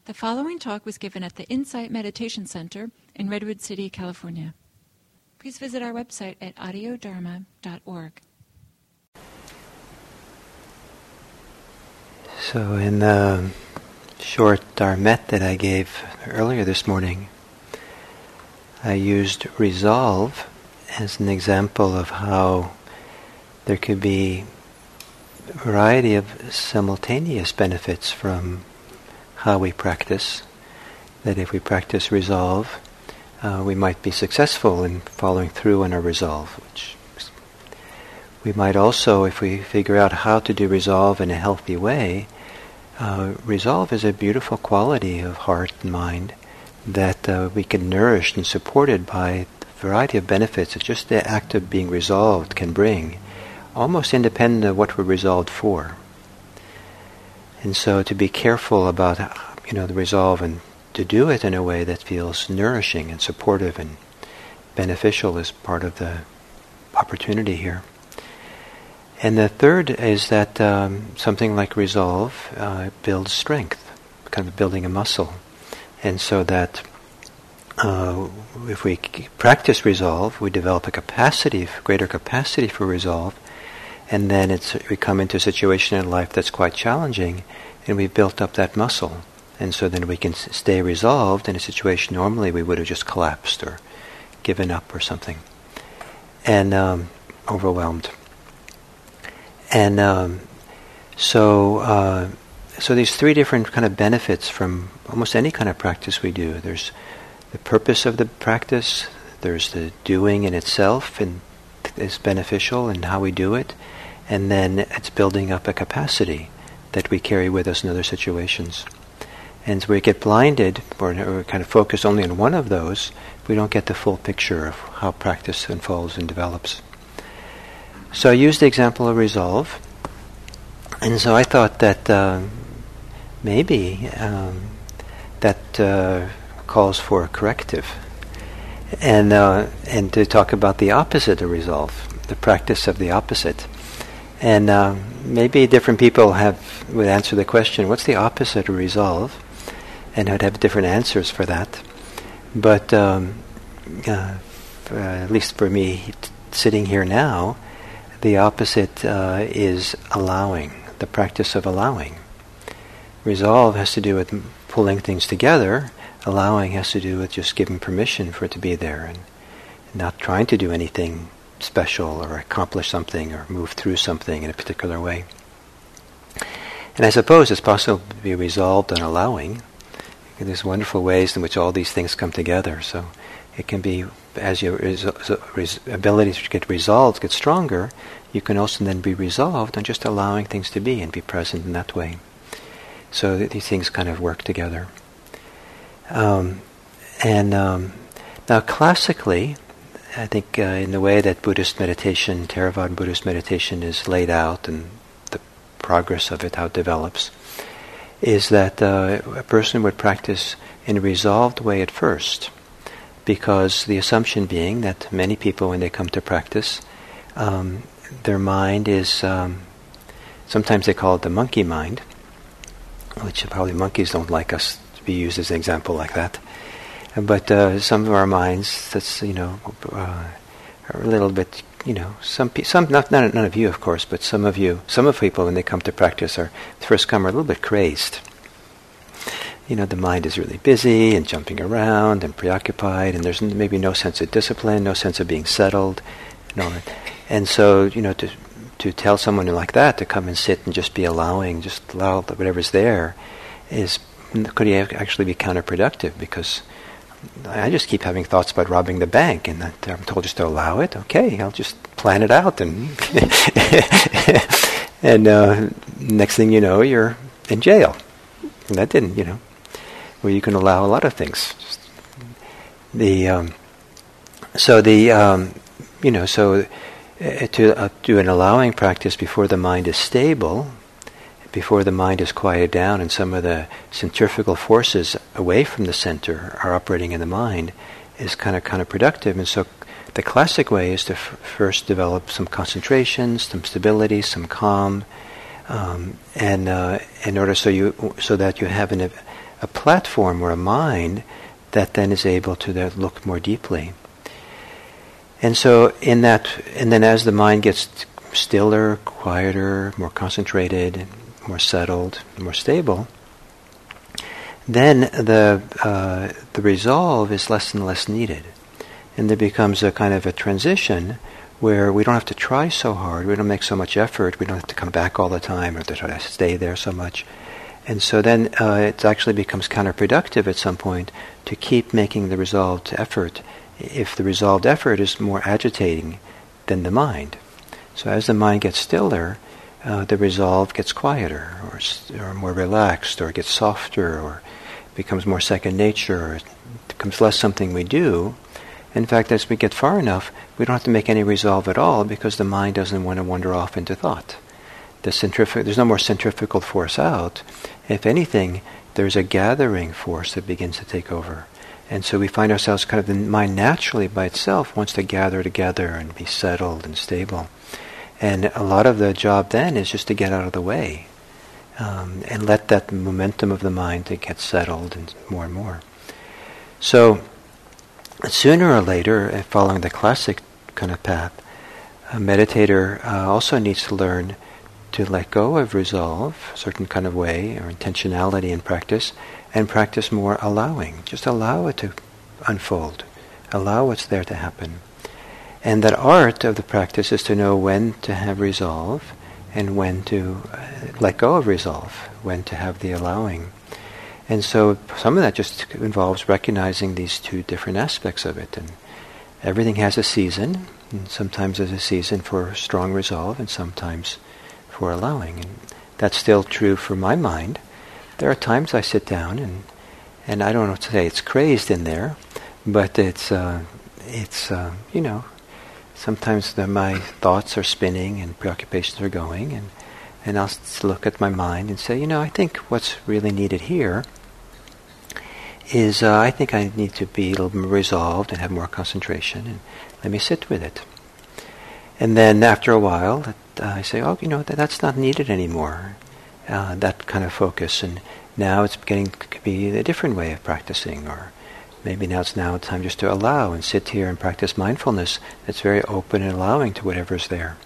The following talk was given at the Insight Meditation Center in Redwood City, California. Please visit our website at audiodharma.org. So in the short dharmet that I gave earlier this morning, I used resolve as an example of how there could be a variety of simultaneous benefits from how we practice. That if we practice resolve, we might be successful in following through on our resolve. Which we might also, if we figure out how to do resolve in a healthy way, resolve is a beautiful quality of heart and mind that we can nourish and supported by a variety of benefits that just the act of being resolved can bring, almost independent of what we're resolved for. And so to be careful about, the resolve and to do it in a way that feels nourishing and supportive and beneficial is part of the opportunity here. And the third is that something like resolve builds strength, kind of building a muscle. And so that if we practice resolve, we develop a greater capacity for resolve, and then we come into a situation in life that's quite challenging, and we've built up that muscle. And so then we can stay resolved in a situation normally we would have just collapsed or given up or something, and overwhelmed. And so these three different kind of benefits from almost any kind of practice we do. There's the purpose of the practice, there's the doing in itself and is beneficial and how we do it, and then it's building up a capacity that we carry with us in other situations. And so we get blinded or kind of focus only on one of those, we don't get the full picture of how practice unfolds and develops. So I used the example of resolve, and so I thought that maybe that calls for a corrective, and to talk about the opposite of resolve, the practice of the opposite. And maybe different people would answer the question, what's the opposite of resolve? And I'd have different answers for that. But at least for me, sitting here now, the opposite is allowing, the practice of allowing. Resolve has to do with pulling things together. Allowing has to do with just giving permission for it to be there and not trying to do anything special or accomplish something or move through something in a particular way. And I suppose it's possible to be resolved on allowing. There's wonderful ways in which all these things come together. So it can be, as your ability to get resolved gets stronger, you can also then be resolved on just allowing things to be and be present in that way. So these things kind of work together. Now classically, I think in the way that Buddhist meditation, Theravada Buddhist meditation is laid out and the progress of it, how it develops, is that a person would practice in a resolved way at first, because the assumption being that many people, when they come to practice, their mind is, sometimes they call it the monkey mind, which probably monkeys don't like us to be used as an example like that. But some of our minds, that's, are a little bit, none of you, of course, but some of people, when they come to practice, first come are a little bit crazed. The mind is really busy and jumping around and preoccupied, and there's maybe no sense of discipline, no sense of being settled, and all that. And so, to tell someone like that to come and sit and just be allowing, just allow whatever's there, could actually be counterproductive, because I just keep having thoughts about robbing the bank, and I'm told just to allow it. Okay, I'll just plan it out, and and next thing you know, you're in jail. And that didn't, where you can allow a lot of things. To do an allowing practice before the mind is stable, before the mind is quieted down and some of the centrifugal forces away from the center are operating in the mind, is kind of counterproductive. And so the classic way is to first develop some concentration, some stability, some calm, and in order so that you have a platform or a mind that then is able to look more deeply. And so in that, and then as the mind gets stiller, quieter, more concentrated, more settled, more stable, then the resolve is less and less needed. And there becomes a kind of a transition where we don't have to try so hard, we don't make so much effort, we don't have to come back all the time or to try to stay there so much. And so then it actually becomes counterproductive at some point to keep making the resolved effort if the resolved effort is more agitating than the mind. So as the mind gets stiller, the resolve gets quieter or more relaxed or gets softer or becomes more second nature or it becomes less something we do. In fact, as we get far enough, we don't have to make any resolve at all because the mind doesn't want to wander off into thought. There's no more centrifugal force out. If anything, there's a gathering force that begins to take over. And so we find ourselves the mind naturally by itself wants to gather together and be settled and stable. And a lot of the job then is just to get out of the way and let that momentum of the mind to get settled and more. So sooner or later, following the classic kind of path, a meditator also needs to learn to let go of resolve, a certain kind of way, or intentionality in practice, and practice more allowing. Just allow it to unfold. Allow what's there to happen. And that art of the practice is to know when to have resolve and when to let go of resolve, when to have the allowing. And so some of that just involves recognizing these two different aspects of it. And everything has a season, and sometimes there's a season for strong resolve and sometimes for allowing. And that's still true for my mind. There are times I sit down and I don't know to say it's crazed in there, but it's sometimes my thoughts are spinning and preoccupations are going, and I'll look at my mind and say, I think what's really needed here is I think I need to be a little more resolved and have more concentration, and let me sit with it. And then after a while, I say, that's not needed anymore, that kind of focus, and now it's beginning to be a different way of practicing, or maybe now it's time just to allow and sit here and practice mindfulness that's very open and allowing to whatever's there.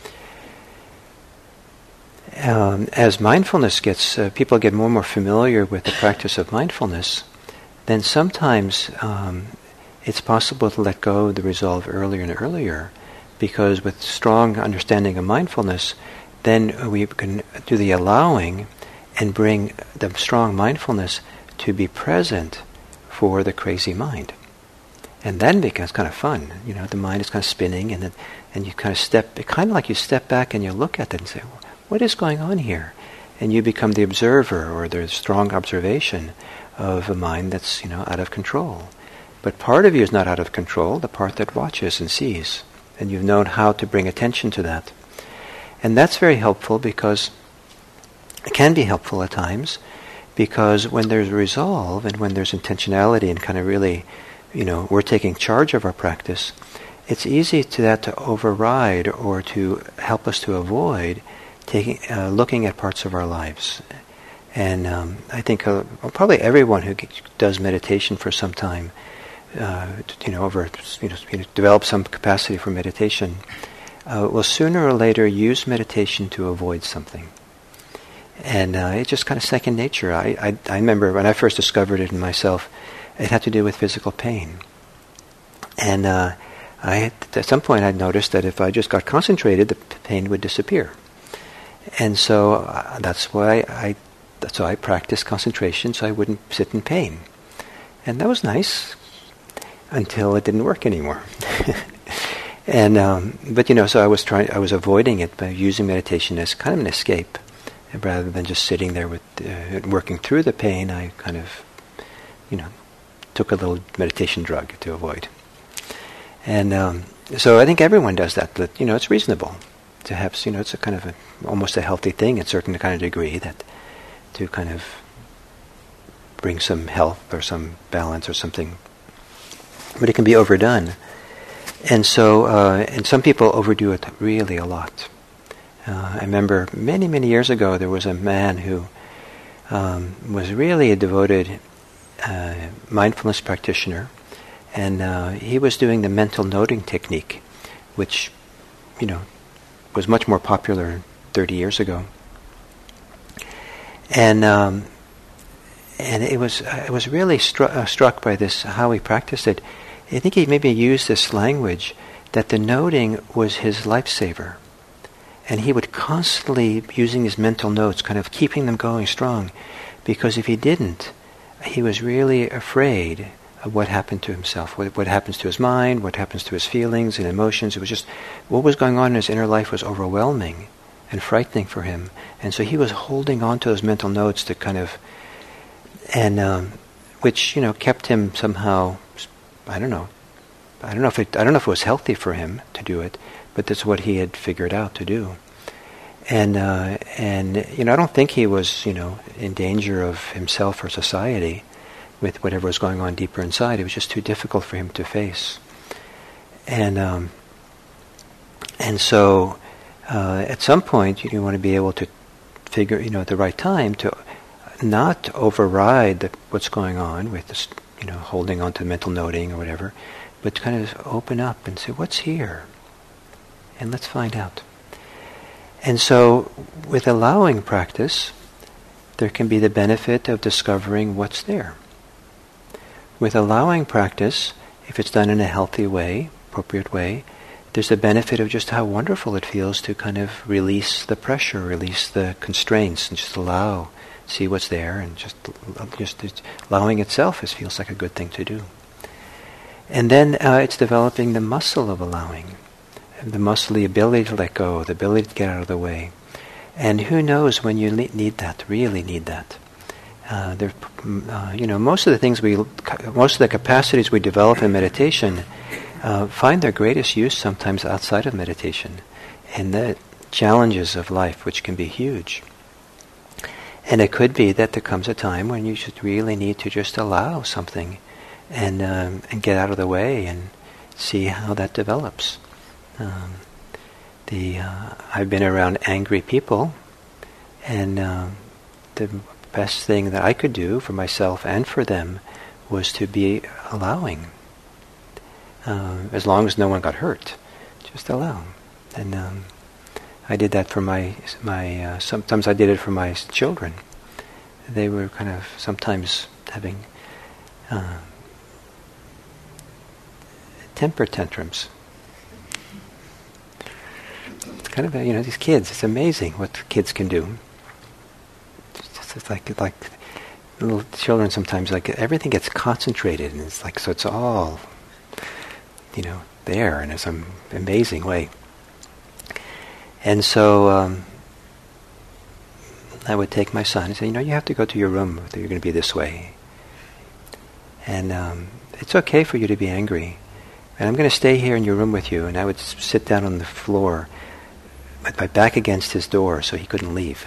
As mindfulness gets, people get more and more familiar with the practice of mindfulness, then sometimes it's possible to let go of the resolve earlier and earlier, because with strong understanding of mindfulness, then we can do the allowing and bring the strong mindfulness to be present for the crazy mind. And then it becomes kind of fun. The mind is kind of spinning, and you kind of step back and you look at it and say, what is going on here? And you become the observer, or the strong observation of a mind that's, out of control. But part of you is not out of control, the part that watches and sees. And you've known how to bring attention to that. And that's very helpful because it can be helpful at times, because when there's resolve and when there's intentionality and kind of really, we're taking charge of our practice, it's easy to override or to help us to avoid looking at parts of our lives. And I think probably everyone who does meditation for some time, develop some capacity for meditation, will sooner or later use meditation to avoid something. And it's just kind of second nature. I remember when I first discovered it in myself, it had to do with physical pain. And at some point I'd noticed that if I just got concentrated, the pain would disappear. And so that's why I practiced concentration, so I wouldn't sit in pain. And that was nice until it didn't work anymore. And so I was avoiding it by using meditation as kind of an escape. And rather than just sitting there with working through the pain, I kind of, took a little meditation drug to avoid. And so I think everyone does that. But it's reasonable to have. It's a kind of almost a healthy thing at a certain kind of degree, that to kind of bring some health or some balance or something. But it can be overdone, and so and some people overdo it really a lot. I remember many years ago there was a man who was really a devoted mindfulness practitioner, and he was doing the mental noting technique, which, was much more popular 30 years ago. And it was I was really struck by this, how he practiced it. I think he maybe used this language that the noting was his lifesaver. And he would constantly, using his mental notes, kind of keeping them going strong. Because if he didn't, he was really afraid of what happened to himself, what happens to his mind, what happens to his feelings and emotions. It was just, what was going on in his inner life was overwhelming and frightening for him. And so he was holding on to those mental notes to kind of, and which, kept him somehow, I don't know if it was healthy for him to do it, but that's what he had figured out to do. And I don't think he was, in danger of himself or society with whatever was going on deeper inside. It was just too difficult for him to face. And so at some point you want to be able to figure, at the right time to not override what's going on with this, holding on to mental noting or whatever, but kind of open up and say, what's here? And let's find out. And so with allowing practice, there can be the benefit of discovering what's there. With allowing practice, if it's done in a healthy way, appropriate way, there's the benefit of just how wonderful it feels to kind of release the pressure, release the constraints, and just allow, see what's there, and just allowing itself feels like a good thing to do. And then it's developing the muscle of allowing, the muscle, the ability to let go, the ability to get out of the way. And who knows when you need that, really need that. Most of the capacities we develop in meditation find their greatest use sometimes outside of meditation, in the challenges of life, which can be huge. And it could be that there comes a time when you just really need to just allow something and get out of the way and see how that develops. I've been around angry people, and the best thing that I could do for myself and for them was to be allowing. As long as no one got hurt, just allow. And I did that for my sometimes I did it for my children. They were kind of sometimes having temper tantrums. It's kind of these kids. It's amazing what kids can do. It's like little children sometimes, like everything gets concentrated, and it's like, so it's all there in some amazing way. And so I would take my son and say, you have to go to your room. You're going to be this way. And it's okay for you to be angry. And I'm going to stay here in your room with you. And I would sit down on the floor with my back against his door so he couldn't leave.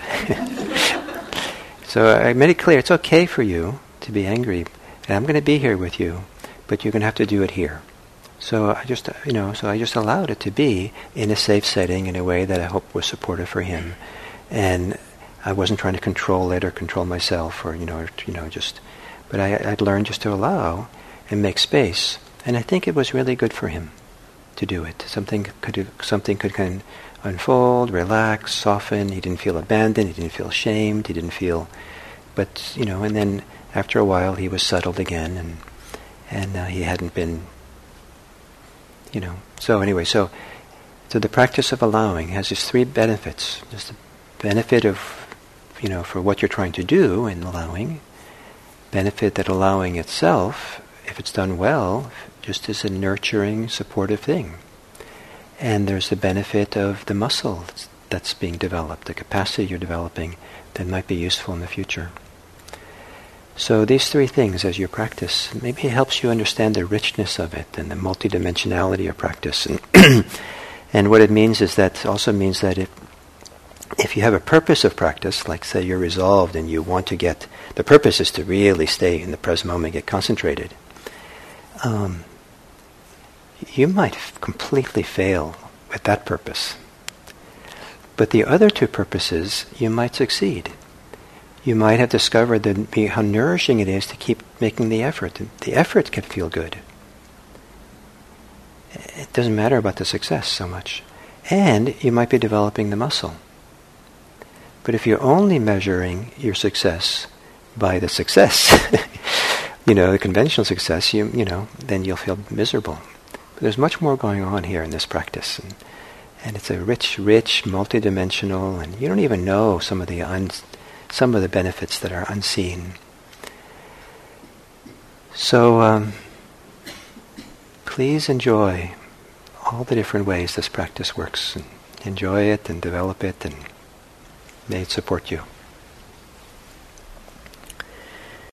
So I made it clear, it's okay for you to be angry. And I'm going to be here with you, but you're going to have to do it here. So I just, I just allowed it to be in a safe setting in a way that I hope was supportive for him. And I wasn't trying to control it or control myself or, but I'd learned just to allow and make space. And I think it was really good for him to do it. Something could kind of unfold, relax, soften. He didn't feel abandoned. He didn't feel shamed. He didn't feel, but, and then after a while he was settled again and he hadn't been, So anyway, so the practice of allowing has these three benefits. There's the benefit of, for what you're trying to do in allowing. Benefit that allowing itself, if it's done well, just is a nurturing, supportive thing. And there's the benefit of the muscle that's being developed, the capacity you're developing that might be useful in the future. So these three things as you practice, maybe it helps you understand the richness of it and the multidimensionality of practice. And what it means is that also means that if you have a purpose of practice, like say you're resolved and you want to get, the purpose is to really stay in the present moment, get concentrated, you might completely fail with that purpose. But the other two purposes, you might succeed. you might have discovered how nourishing it is to keep making the effort. The effort can feel good. It doesn't matter about the success so much. And you might be developing the muscle. But if you're only measuring your success by the success, the conventional success, then you'll feel miserable. But there's much more going on here in this practice. And it's a rich, multidimensional, and you don't even know some of the benefits that are unseen. So please enjoy all the different ways this practice works. And enjoy it and develop it, and may it support you.